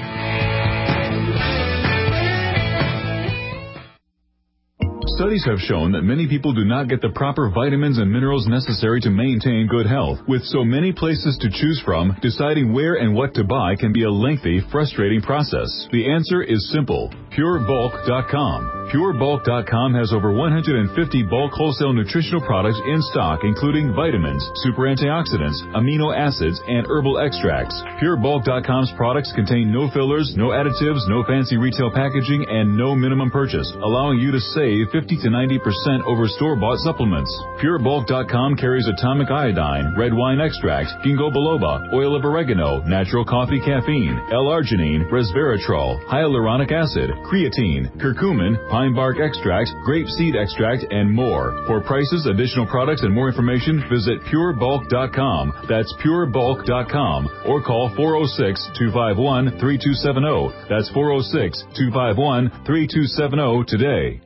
U: Studies have shown that many people do not get the proper vitamins and minerals necessary to maintain good health. With so many places to choose from, deciding where and what to buy can be a lengthy, frustrating process. The answer is simple. Pure Bulk dot com. Pure Bulk dot com has over one hundred fifty bulk wholesale nutritional products in stock, including vitamins, super antioxidants, amino acids, and herbal extracts. Pure Bulk dot com's products contain no fillers, no additives, no fancy retail packaging, and no minimum purchase, allowing you to save fifty to ninety percent over store-bought supplements. Pure Bulk dot com carries atomic iodine, red wine extract, ginkgo biloba, oil of oregano, natural coffee caffeine, L-arginine, resveratrol, hyaluronic acid, creatine, curcumin, pine bark extract, grape seed extract, and more. For prices, additional products, and more information, visit Pure Bulk dot com. That's Pure Bulk dot com. Or call four oh six, two five one, three two seven oh. That's four oh six, two five one, three two seven oh today.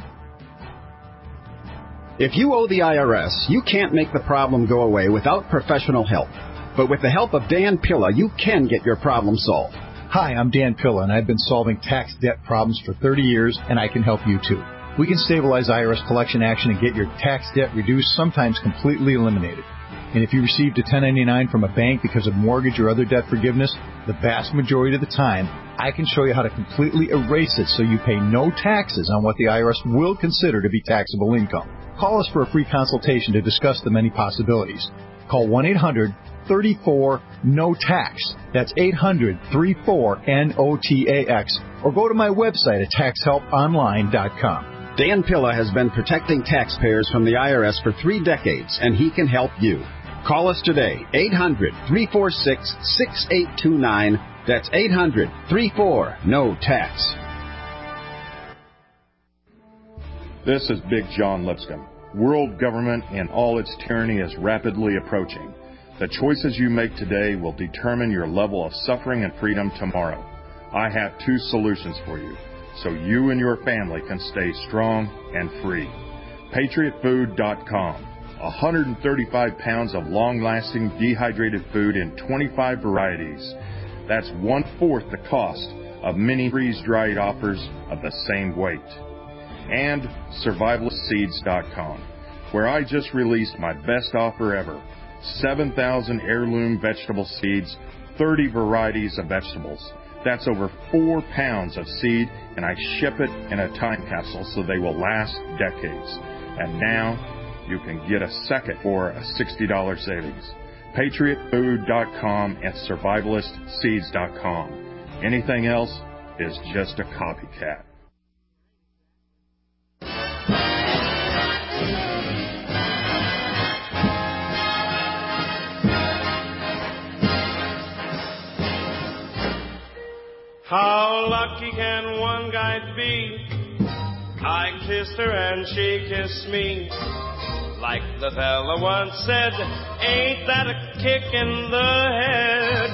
A: If you owe the I R S, you can't make the problem go away without professional help. But with the help of Dan Pilla, you can get your problem solved.
V: Hi, I'm Dan Pilla, and I've been solving tax debt problems for thirty years, and I can help you too. We can stabilize I R S collection action and get your tax debt reduced, sometimes completely eliminated. And if you received a ten ninety-nine from a bank because of mortgage or other debt forgiveness, the vast majority of the time, I can show you how to completely erase it so you pay no taxes on what the I R S will consider to be taxable income. Call us for a free consultation to discuss the many possibilities. Call one eight hundred, three four, N O T A X. That's eight hundred, three four, N O T A X. Or go to my website at tax help online dot com.
A: Dan Pilla has been protecting taxpayers from the I R S for three decades, and he can help you. Call us today, eight hundred, three four six, six eight two nine. That's eight hundred, three four, N O T A X.
W: This is Big John Lipscomb. World government and all its tyranny is rapidly approaching. The choices you make today will determine your level of suffering and freedom tomorrow. I have two solutions for you, so you and your family can stay strong and free. Patriot Food dot com. one hundred thirty-five pounds of long-lasting dehydrated food in twenty-five varieties. That's one-fourth the cost of many freeze-dried offers of the same weight. And Survivalist Seeds dot com, where I just released my best offer ever. seven thousand heirloom vegetable seeds, thirty varieties of vegetables. That's over four pounds of seed, and I ship it in a time capsule so they will last decades. And now you can get a second for a sixty dollars savings. Patriot Food dot com and Survivalist Seeds dot com. Anything else is just a copycat.
X: How lucky can one guy be? I kissed her and she kissed me. Like the fella once said, ain't that a kick in the head?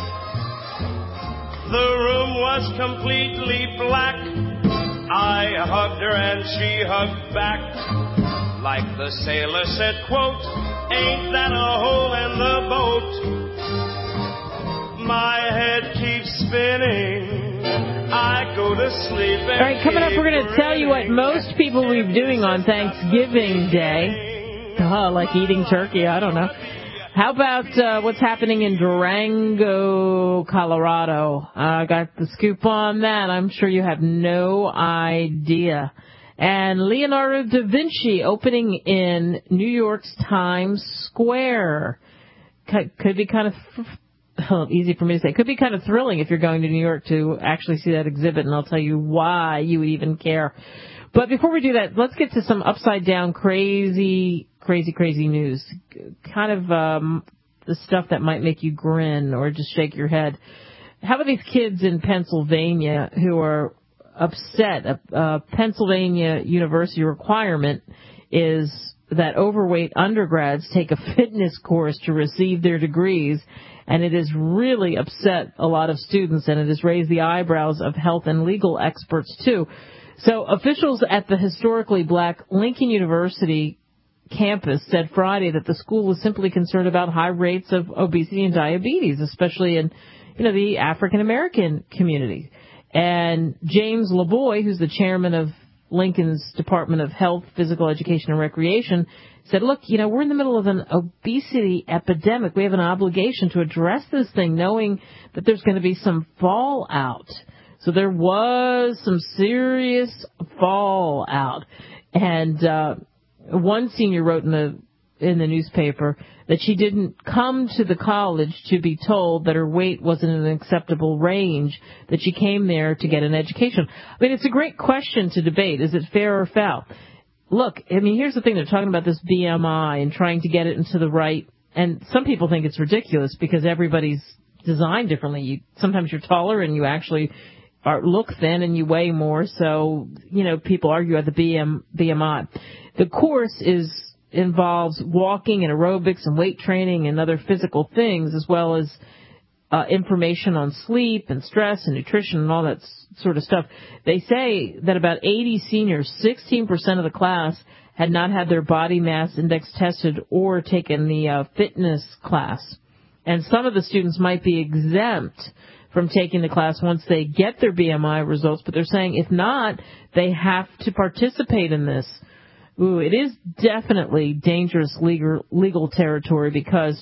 X: The room was completely black. I hugged her and she hugged back. Like the sailor said, quote, ain't that a hole in the boat? My head keeps spinning. I go to sleep.
B: All right, coming up, we're going to tell you what most people will be doing on Thanksgiving Day. Oh, like eating turkey, I don't know. How about uh, what's happening in Durango, Colorado? I uh, got the scoop on that. I'm sure you have no idea. And Leonardo da Vinci opening in New York's Times Square. Could be kind of... Oh, easy for me to say. It could be kind of thrilling if you're going to New York to actually see that exhibit, and I'll tell you why you would even care. But before we do that, let's get to some upside-down, crazy, crazy, crazy news. Kind of um, the stuff that might make you grin or just shake your head. How about these kids in Pennsylvania who are upset? A, a Pennsylvania University requirement is that overweight undergrads take a fitness course to receive their degrees, and it has really upset a lot of students, and it has raised the eyebrows of health and legal experts, too. So officials at the historically black Lincoln University campus said Friday that the school was simply concerned about high rates of obesity and diabetes, especially in, you know, the African-American community. And James LaBoy, who's the chairman of Lincoln's Department of Health, Physical Education, and Recreation, said, look, you know, we're in the middle of an obesity epidemic. We have an obligation to address this thing, knowing that there's going to be some fallout. So there was some serious fallout. And uh, one senior wrote in the in the newspaper that she didn't come to the college to be told that her weight wasn't in an acceptable range, that she came there to get an education. I mean, it's a great question to debate. Is it fair or foul? Look, I mean, here's the thing. They're talking about this B M I and trying to get it into the right, and some people think it's ridiculous because everybody's designed differently. You, sometimes you're taller and you actually are, look thin and you weigh more, so, you know, people argue at the B M, B M I. The course is involves walking and aerobics and weight training and other physical things, as well as uh, information on sleep and stress and nutrition and all that s- sort of stuff. They say that about eighty seniors, sixteen percent of the class, had not had their body mass index tested or taken the uh, fitness class. And some of the students might be exempt from taking the class once they get their B M I results, but they're saying if not, they have to participate in this. Ooh, it is definitely dangerous legal legal territory because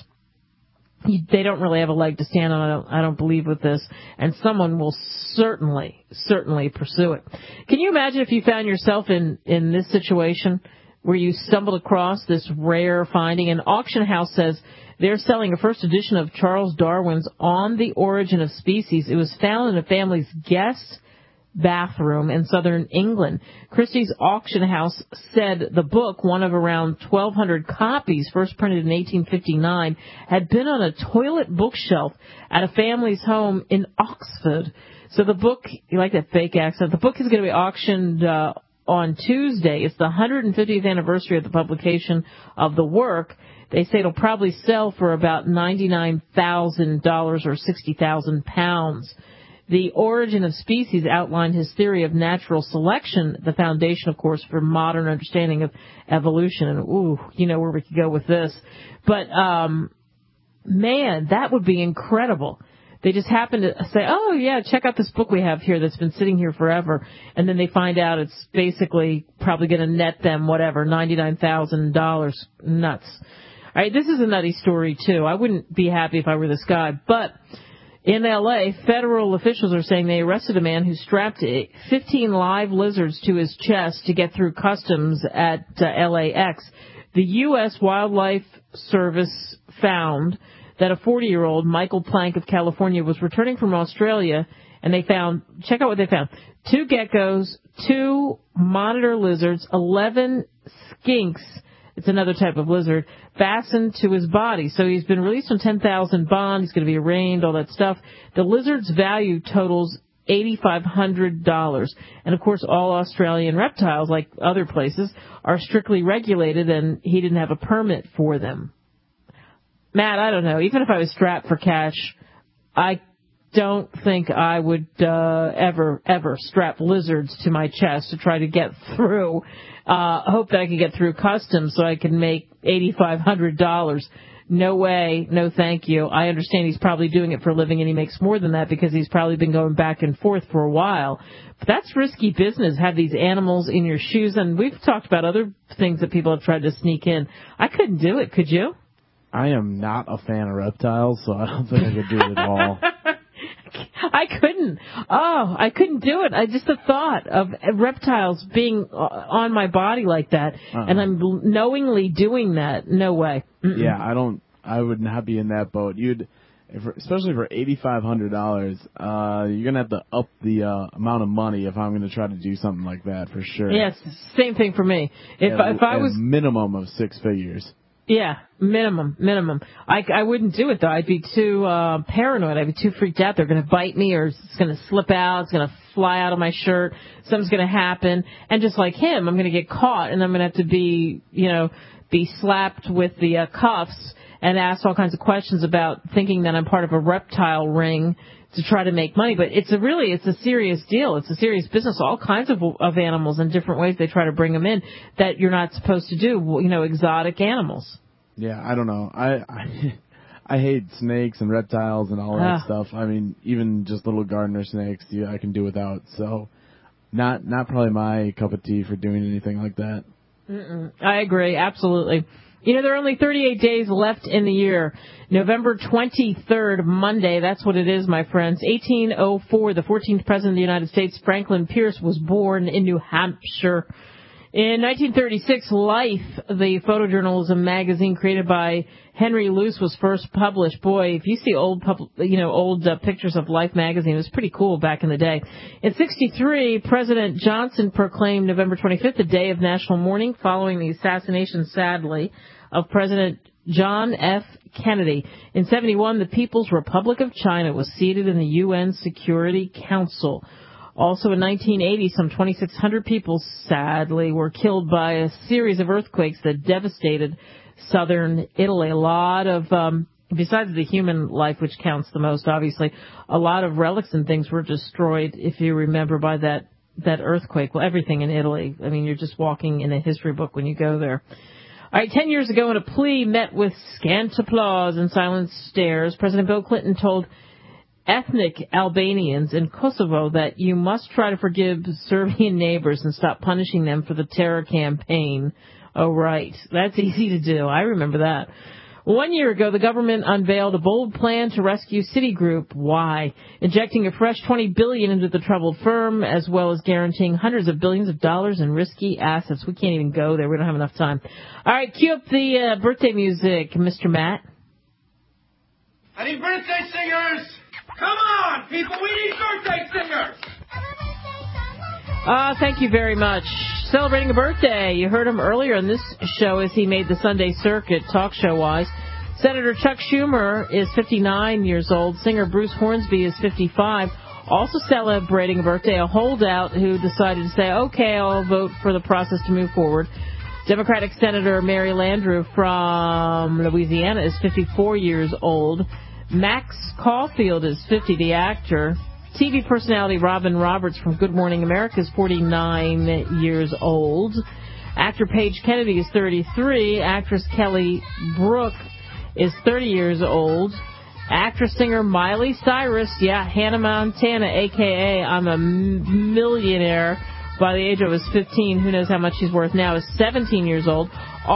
B: you, they don't really have a leg to stand on, I don't, I don't believe, with this, and someone will certainly, certainly pursue it. Can you imagine if you found yourself in, in this situation where you stumbled across this rare finding? An auction house says they're selling a first edition of Charles Darwin's On the Origin of Species. It was found in a family's guest bathroom in southern England. Christie's auction house said the book, one of around twelve hundred copies, first printed in eighteen fifty-nine, had been on a toilet bookshelf at a family's home in Oxford. So the book, you like that fake accent, the book is going to be auctioned uh, on Tuesday. It's the one hundred fiftieth anniversary of the publication of the work. They say it'll probably sell for about ninety-nine thousand dollars or sixty thousand pounds. The Origin of Species outlined his theory of natural selection, the foundation, of course, for modern understanding of evolution. And, ooh, you know where we could go with this. But, um, man, that would be incredible. They just happen to say, oh, yeah, check out this book we have here that's been sitting here forever. And then they find out it's basically probably going to net them, whatever, ninety-nine thousand dollars. Nuts. All right, this is a nutty story, too. I wouldn't be happy if I were this guy. But in L A, federal officials are saying they arrested a man who strapped fifteen live lizards to his chest to get through customs at uh, L A X. The U S Wildlife Service found that a forty-year-old, Michael Plank of California, was returning from Australia, and they found, check out what they found, two geckos, two monitor lizards, eleven skinks, it's another type of lizard, fastened to his body. So he's been released on ten thousand bond. He's going to be arraigned, all that stuff. The lizard's value totals eight thousand five hundred dollars. And, of course, all Australian reptiles, like other places, are strictly regulated, and he didn't have a permit for them. Matt, I don't know. Even if I was strapped for cash, I don't think I would uh, ever, ever strap lizards to my chest to try to get through. Uh, hope that I could get through customs so I can make eight thousand five hundred dollars. No way, no thank you. I understand he's probably doing it for a living and he makes more than that because he's probably been going back and forth for a while. But that's risky business, have these animals in your shoes. And we've talked about other things that people have tried to sneak in. I couldn't do it, could you?
C: I am not a fan of reptiles, so I don't think I could do it at all.
B: I couldn't. Oh, I couldn't do it. I just the thought of reptiles being on my body like that, uh-uh. and I'm knowingly doing that. No way. Mm-mm.
C: Yeah, I don't. I would not be in that boat. You'd, if, especially for eight thousand five hundred dollars. Uh, you're gonna have to up the uh, amount of money if I'm gonna try to do something like that for sure.
B: Yes, same thing for me. If
C: at,
B: if I was
C: minimum of six figures.
B: Yeah, minimum, minimum. I, I wouldn't do it, though. I'd be too uh, paranoid. I'd be too freaked out. They're going to bite me, or it's going to slip out. It's going to fly out of my shirt. Something's going to happen. And just like him, I'm going to get caught, and I'm going to have to be, you know, be slapped with the uh, cuffs and asked all kinds of questions about thinking that I'm part of a reptile ring to try to make money. But it's a really, it's a serious deal. It's a serious business. All kinds of of animals in different ways they try to bring them in that you're not supposed to do, you know, exotic animals.
C: Yeah, I don't know. I I, I hate snakes and reptiles and all that
B: Ah.
C: stuff. I mean, even just little gardener snakes, yeah, I can do without. So not not probably my cup of tea for doing anything like that.
B: Mm-mm. I agree, absolutely. You know, there are only thirty-eight days left in the year. November twenty-third, Monday, that's what it is, my friends. eighteen oh four, the fourteenth President of the United States, Franklin Pierce, was born in New Hampshire. In nineteen thirty-six, Life, the photojournalism magazine created by Henry Luce, was first published. Boy, if you see old, pub, you know, old uh, pictures of Life magazine, it was pretty cool back in the day. In sixty-three, President Johnson proclaimed November twenty-fifth the day of national mourning following the assassination, sadly, of President John F. Kennedy. In seventy-one, the People's Republic of China was seated in the U N Security Council. Also in nineteen eighty, some twenty-six hundred people, sadly, were killed by a series of earthquakes that devastated southern Italy. A lot of, um, besides the human life, which counts the most, obviously, a lot of relics and things were destroyed, if you remember, by that, that earthquake. Well, everything in Italy. I mean, you're just walking in a history book when you go there. All right, ten years ago, in a plea met with scant applause and silent stares, President Bill Clinton told ethnic Albanians in Kosovo that you must try to forgive Serbian neighbors and stop punishing them for the terror campaign. Oh, right. That's easy to do. I remember that. One year ago, the government unveiled a bold plan to rescue Citigroup. Why? Injecting a fresh twenty billion dollars into the troubled firm, as well as guaranteeing hundreds of billions of dollars in risky assets. We can't even go there. We don't have enough time. All right, cue up the uh, birthday music, Mister Matt.
E: I need birthday singers! Come on, people, we need birthday singers!
B: Ah, uh, thank you very much. Celebrating a birthday. You heard him earlier in this show as he made the Sunday circuit, talk show-wise. Senator Chuck Schumer is fifty-nine years old. Singer Bruce Hornsby is fifty-five. Also celebrating a birthday, a holdout who decided to say, okay, I'll vote for the process to move forward. Democratic Senator Mary Landrieu from Louisiana is fifty-four years old. Max Caulfield is fifty, the actor. T V personality Robin Roberts from Good Morning America is forty-nine years old. Actor Paige Kennedy is thirty-three. Actress Kelly Brook is thirty years old. Actress-singer Miley Cyrus, yeah, Hannah Montana, a k a. I'm a millionaire. By the age I was fifteen, who knows how much she's worth now, is seventeen years old.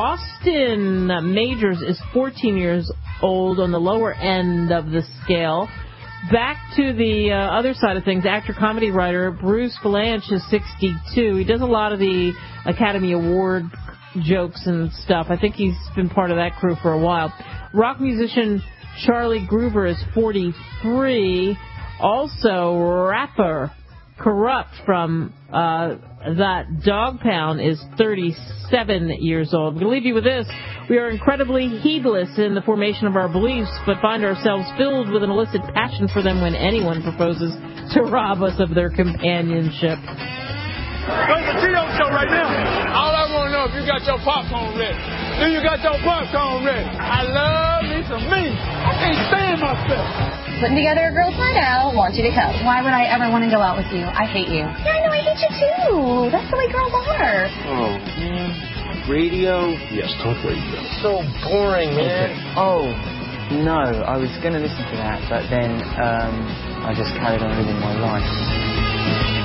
B: Austin Majors is fourteen years old, on the lower end of the scale. Back to the uh, other side of things, actor-comedy writer Bruce Valanche is sixty-two. He does a lot of the Academy Award jokes and stuff. I think he's been part of that crew for a while. Rock musician Charlie Groover is forty-three. Also, rapper Corrupt from uh, that Dog Pound is thirty-seven years old. We're going to leave you with this. We are incredibly heedless in the formation of our beliefs, but find ourselves filled with an illicit passion for them when anyone proposes to rob us of their companionship.
E: Go to the T O show right now. All I want to know if you got your popcorn ready. Do you got your popcorn ready? I love me some meat. I can't stand myself.
F: Putting together a girls' night out. Want you to come. Why would I ever want to go out with you? I hate you. Yeah, I know. I hate you too. That's the way girls are.
G: Oh, man. Radio? Yes, talk radio. So boring, man.
H: Okay. Oh, no. I was going to listen to that, but then um, I just carried on living my life.